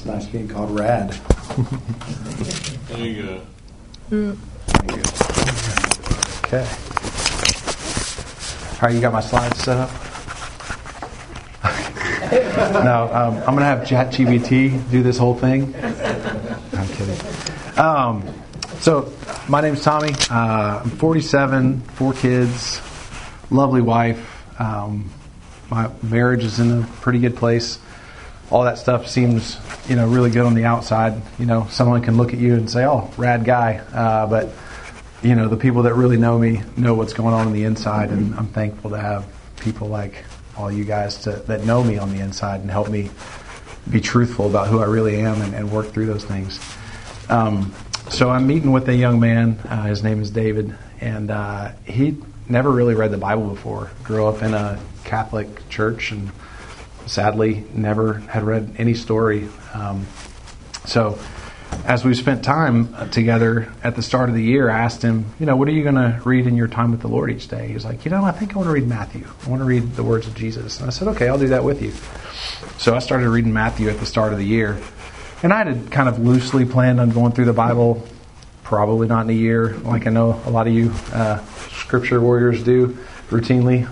It's nice being called Rad. There you go. Okay. All right, you got my slides set up? No, I'm going to have ChatGPT do this whole thing. I'm kidding. So, my name's Tommy. I'm 47, 4 kids, lovely wife. My marriage is in a pretty good place. All that stuff seems, really good on the outside. Someone can look at you and say, "Oh, rad guy," but the people that really know me know what's going on the inside, and I'm thankful to have people like all you guys that know me on the inside and help me be truthful about who I really am and work through those things. So I'm meeting with a young man. His name is David, and he never really read the Bible before. Grew up in a Catholic church and sadly never had read any story. So as we spent time together at the start of the year, I asked him, what are you going to read in your time with the Lord each day? He was like, I think I want to read Matthew. I want to read the words of Jesus. And I said, okay, I'll do that with you. So I started reading Matthew at the start of the year. And I had kind of loosely planned on going through the Bible, probably not in a year, like I know a lot of you scripture warriors do routinely.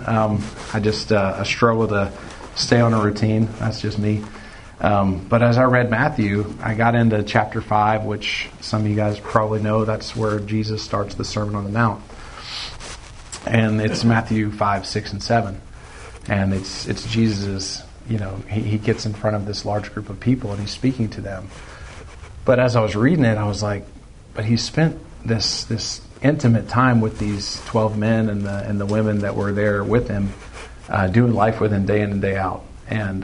I struggle to stay on a routine. That's just me. But as I read Matthew, I got into chapter 5, which some of you guys probably know. That's where Jesus starts the Sermon on the Mount. And it's Matthew 5, 6, and 7. And it's Jesus', he gets in front of this large group of people and he's speaking to them. But as I was reading it, I was like, but he spent this intimate time with these 12 men and the women that were there with him, doing life with him day in and day out. And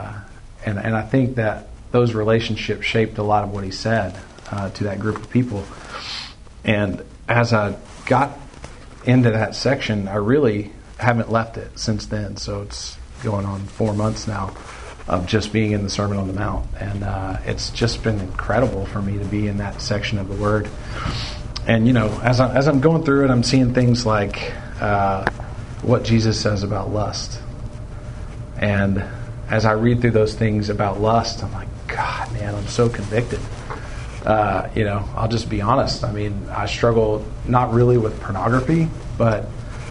I think that those relationships shaped a lot of what he said to that group of people. And as I got into that section, I really haven't left it since then. So it's going on 4 months now of just being in the Sermon on the Mount. And it's just been incredible for me to be in that section of the Word. And, as I'm going through it, I'm seeing things like what Jesus says about lust. And as I read through those things about lust, I'm like, God, man, I'm so convicted. I'll just be honest. I mean, I struggle not really with pornography, but,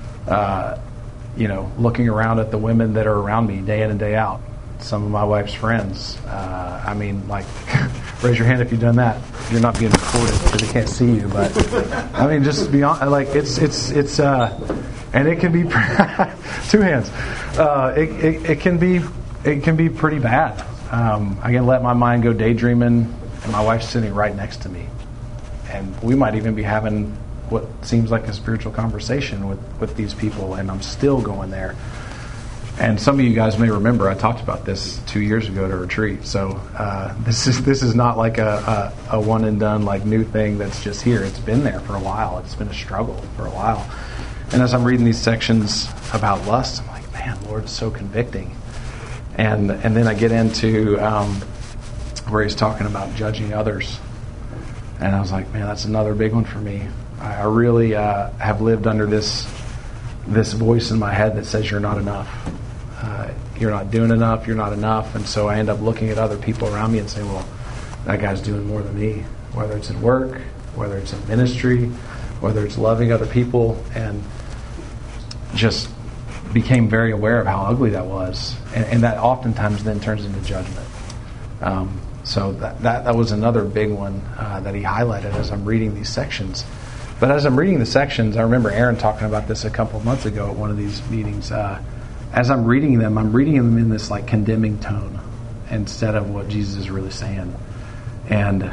looking around at the women that are around me day in and day out. Some of my wife's friends. Raise your hand if you've done that. You're not being recorded because they can't see you. But just be honest. It's and it can be 2 hands. It can be pretty bad. I can let my mind go daydreaming, and my wife's sitting right next to me, and we might even be having what seems like a spiritual conversation with these people, and I'm still going there. And some of you guys may remember I talked about this 2 years ago at a retreat. So this is not like a one and done like new thing that's just here. It's been there for a while. It's been a struggle for a while. And as I'm reading these sections about lust, I'm like, man, Lord, it's so convicting. And then I get into where he's talking about judging others, and I was like, man, that's another big one for me. I really have lived under this voice in my head that says you're not enough. You're not doing enough. You're not enough. And so I end up looking at other people around me and saying, well, that guy's doing more than me, whether it's at work, whether it's in ministry, whether it's loving other people, and just became very aware of how ugly that was. And that oftentimes then turns into judgment. So that was another big one that he highlighted as I'm reading these sections. But as I'm reading the sections, I remember Aaron talking about this a couple of months ago at one of these meetings. As I'm reading them in this like condemning tone instead of what Jesus is really saying. And,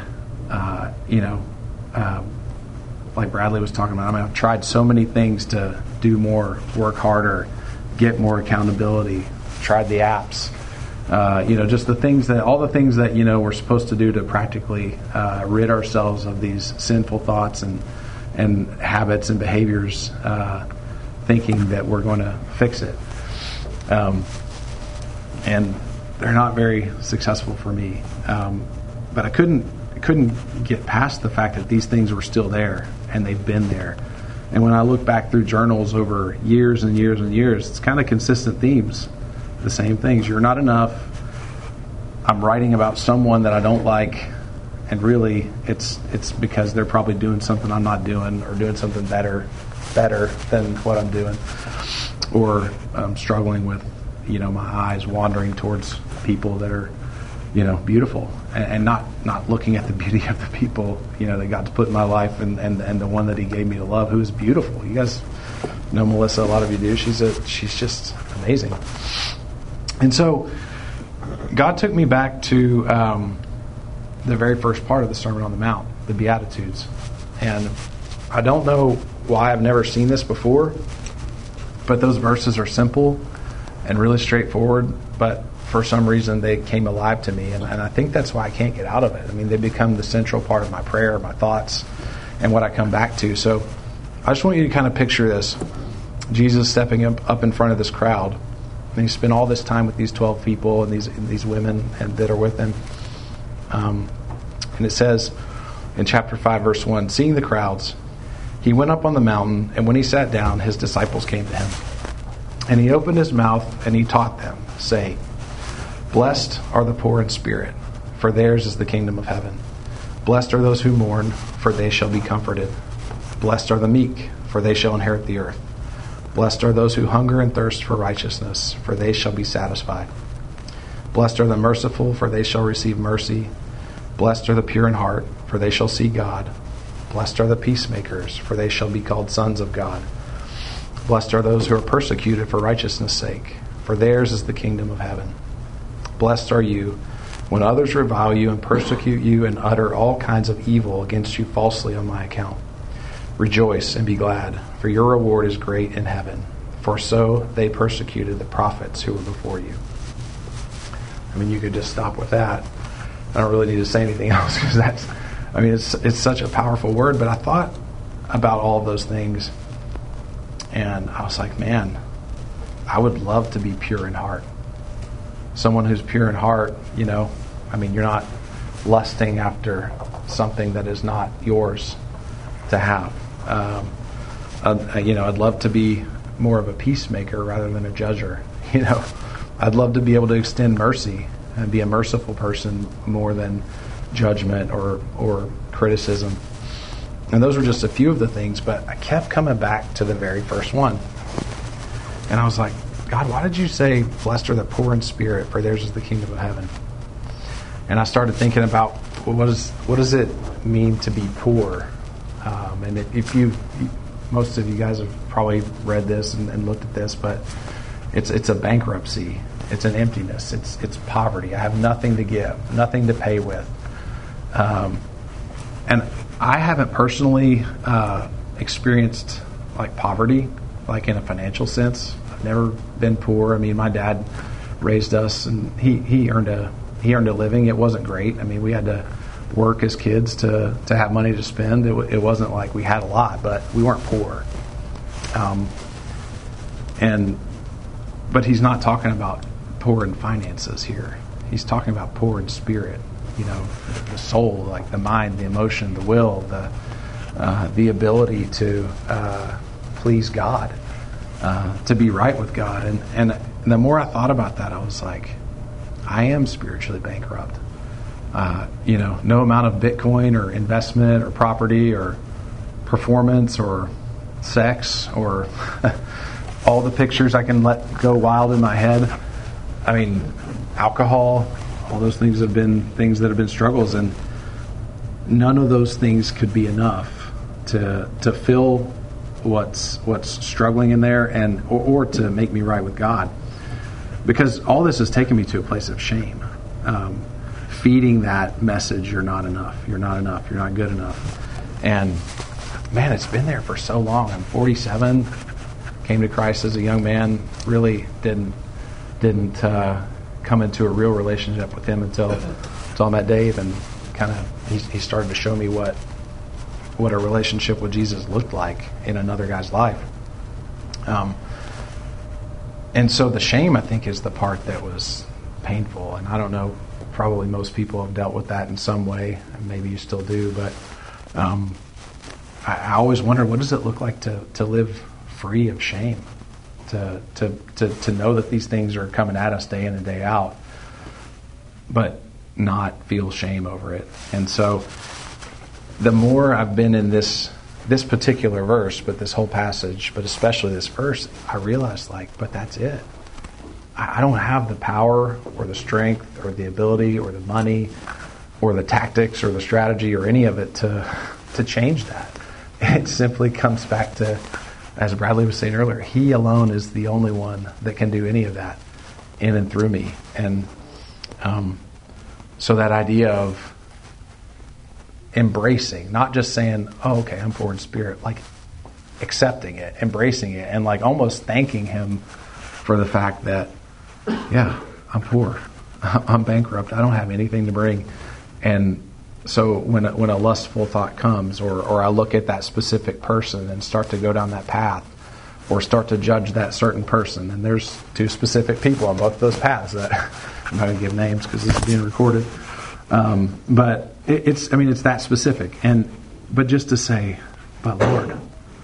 like Bradley was talking about, I've tried so many things to do more, work harder, get more accountability, tried the apps, just all the things that, we're supposed to do to practically rid ourselves of these sinful thoughts and habits and behaviors, thinking that we're going to fix it. And they're not very successful for me. But I couldn't get past the fact that these things were still there, and they've been there. And when I look back through journals over years and years and years, it's kind of consistent themes. The same things. You're not enough. I'm writing about someone that I don't like, and really it's because they're probably doing something I'm not doing, or doing something better than what I'm doing, or I'm struggling with, my eyes wandering towards people that are, beautiful, and not looking at the beauty of the people, that God's put in my life, and the one that He gave me to love, who is beautiful. You guys know Melissa, a lot of you do. She's just amazing. And so God took me back to the very first part of the Sermon on the Mount, the Beatitudes. And I don't know why I've never seen this before, but those verses are simple and really straightforward, but for some reason they came alive to me, and I think that's why I can't get out of it. I mean, they become the central part of my prayer, my thoughts, and what I come back to. So I just want you to kind of picture this. Jesus stepping up in front of this crowd, and He spent all this time with these 12 people and these women that are with Him. And it says in chapter 5, verse 1, seeing the crowds, He went up on the mountain, and when He sat down, His disciples came to Him. And He opened His mouth, and He taught them, saying, blessed are the poor in spirit, for theirs is the kingdom of heaven. Blessed are those who mourn, for they shall be comforted. Blessed are the meek, for they shall inherit the earth. Blessed are those who hunger and thirst for righteousness, for they shall be satisfied. Blessed are the merciful, for they shall receive mercy. Blessed are the pure in heart, for they shall see God. Blessed are the peacemakers, for they shall be called sons of God. Blessed are those who are persecuted for righteousness' sake, for theirs is the kingdom of heaven. Blessed are you when others revile you and persecute you and utter all kinds of evil against you falsely on my account. Rejoice and be glad, for your reward is great in heaven, for so they persecuted the prophets who were before you. I mean, you could just stop with that. I don't really need to say anything else, because it's such a powerful word. But I thought about all of those things, and I was like, man, I would love to be pure in heart. Someone who's pure in heart, you're not lusting after something that is not yours to have. I'd love to be more of a peacemaker rather than a judger. I'd love to be able to extend mercy and be a merciful person more than judgment or criticism. And those were just a few of the things, but I kept coming back to the very first one. And I was like, God, why did you say, blessed are the poor in spirit, for theirs is the kingdom of heaven? And I started thinking about, what does it mean to be poor? And if most of you guys have probably read this and looked at this, but it's a bankruptcy. It's an emptiness. It's poverty. I have nothing to give, nothing to pay with. And I haven't personally experienced like poverty, like in a financial sense. I've never been poor. I mean, my dad raised us, and he earned a living. It wasn't great. I mean, we had to work as kids to have money to spend. It wasn't like we had a lot, but we weren't poor. But he's not talking about poor in finances here. He's talking about poor in spirit. The soul, like the mind, the emotion, the will, the ability to please God, to be right with God. And the more I thought about that, I was like, I am spiritually bankrupt. No amount of Bitcoin or investment or property or performance or sex or all the pictures I can let go wild in my head. I mean, alcohol, all those things have been struggles, and none of those things could be enough to fill what's struggling in there, and or to make me right with God, because all this has taken me to a place of shame. Feeding that message, you're not enough, you're not good enough. And man, it's been there for so long. I'm 47, came to Christ as a young man, really didn't come into a real relationship with Him until I met Dave, and kind of he started to show me what a relationship with Jesus looked like in another guy's life. And so the shame, I think, is the part that was painful. And I don't know, probably most people have dealt with that in some way. Maybe you still do, but I always wondered, what does it look like to live free of shame? To know that these things are coming at us day in and day out. but not feel shame over it. And so the more I've been in this particular verse, but this whole passage, but especially this verse, I realized but that's it. I don't have the power or the strength or the ability or the money or the tactics or the strategy or any of it to change that. It simply comes back to, as Bradley was saying earlier, He alone is the only one that can do any of that in and through me. And so that idea of embracing, not just saying, oh, okay, I'm poor in spirit, accepting it, embracing it, and almost thanking Him for the fact that, yeah, I'm poor, I'm bankrupt, I don't have anything to bring. And so when a lustful thought comes, or I look at that specific person and start to go down that path, or start to judge that certain person, and there's two specific people on both of those paths that I'm not going to give names because this is being recorded, but it's that specific. But just to say, but Lord,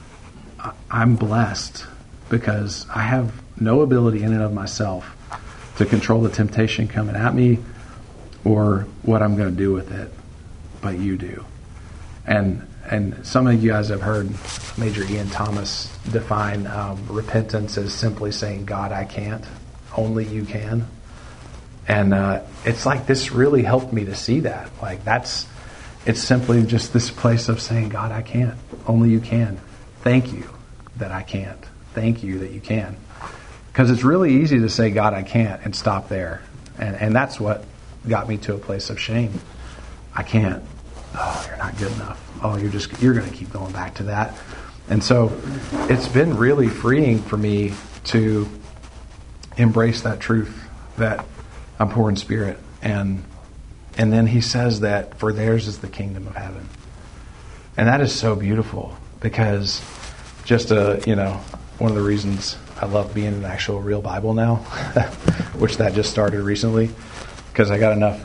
I'm blessed because I have no ability in and of myself to control the temptation coming at me or what I'm going to do with it, but You do. And some of you guys have heard Major Ian Thomas define repentance as simply saying, God, I can't. Only You can. And it's this really helped me to see that. It's simply just this place of saying, God, I can't. Only You can. Thank You that I can't. Thank You that You can. Because it's really easy to say, God, I can't, and stop there. And that's what got me to a place of shame. I can't. Oh, you're not good enough. Oh, you're going to keep going back to that. And so it's been really freeing for me to embrace that truth that I'm poor in spirit. And then He says that for theirs is the kingdom of heaven. And that is so beautiful because just one of the reasons I love being an actual real Bible now, which that just started recently, because I got enough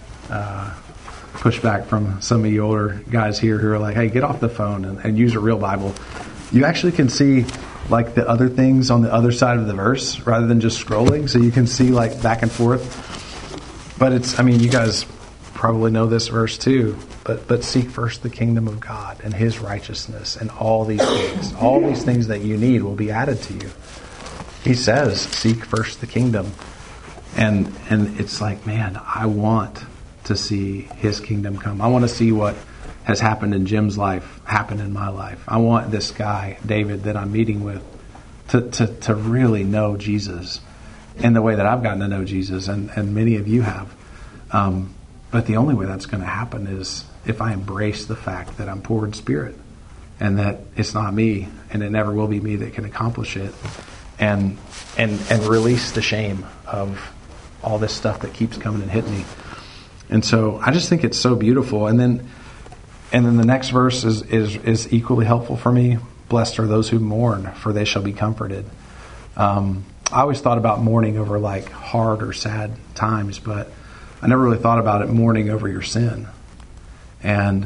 pushback from some of you older guys here who are like, hey, get off the phone and use a real Bible. You actually can see the other things on the other side of the verse rather than just scrolling, so you can see back and forth. But you guys probably know this verse too, but seek first the kingdom of God and His righteousness, and all these things that you need will be added to you. He says, seek first the kingdom. And it's man, I want to see His kingdom come. I want to see what has happened in Jim's life happen in my life. I want this guy, David, that I'm meeting with to really know Jesus in the way that I've gotten to know Jesus, and many of you have. But the only way that's going to happen is if I embrace the fact that I'm poor in spirit, and that it's not me, and it never will be me that can accomplish it, and release the shame of all this stuff that keeps coming and hitting me. And so I just think it's so beautiful. And then the next verse is equally helpful for me. Blessed are those who mourn, for they shall be comforted. I always thought about mourning over hard or sad times, but I never really thought about it mourning over your sin. And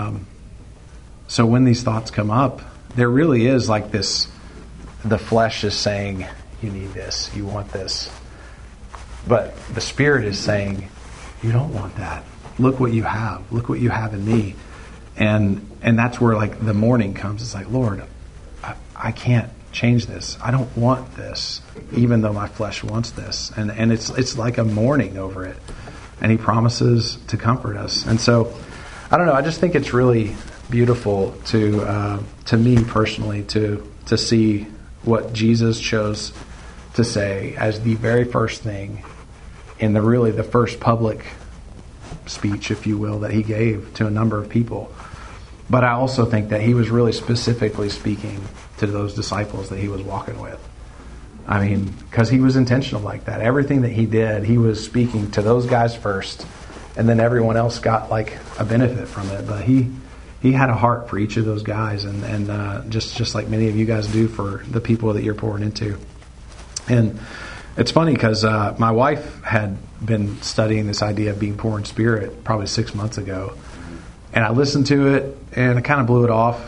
so when these thoughts come up, there really is this, the flesh is saying, you need this, you want this. But the Spirit is saying, you don't want that. Look what you have. Look what you have in me. And that's where the mourning comes. It's Lord, I can't change this. I don't want this, even though my flesh wants this. And it's like a mourning over it. And He promises to comfort us. And so, I don't know, I just think it's really beautiful to me personally to see what Jesus chose to say as the very first thing in the first public speech, if you will, that He gave to a number of people. But I also think that He was really specifically speaking to those disciples that He was walking with. Because He was intentional like that. Everything that He did, He was speaking to those guys first, and then everyone else got a benefit from it. But He had a heart for each of those guys, and just like many of you guys do for the people that you're pouring into. And it's funny because my wife had been studying this idea of being poor in spirit probably 6 months ago. And I listened to it, and I kind of blew it off.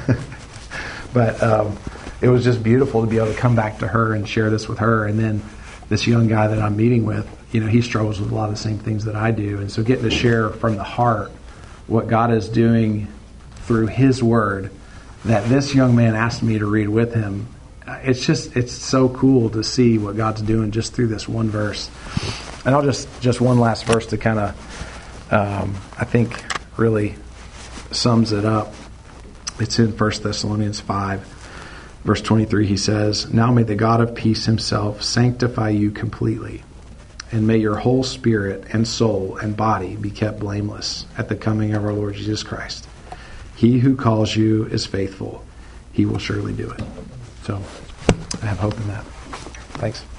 But it was just beautiful to be able to come back to her and share this with her. And then this young guy that I'm meeting with, he struggles with a lot of the same things that I do. And so getting to share from the heart what God is doing through His Word that this young man asked me to read with him, it's so cool to see what God's doing just through this one verse. And I'll just one last verse to kind of, I think, really sums it up. It's in 1 Thessalonians 5, verse 23. He says, "Now may the God of peace Himself sanctify you completely, and may your whole spirit and soul and body be kept blameless at the coming of our Lord Jesus Christ. He who calls you is faithful. He will surely do it." So I have hope in that. Thanks.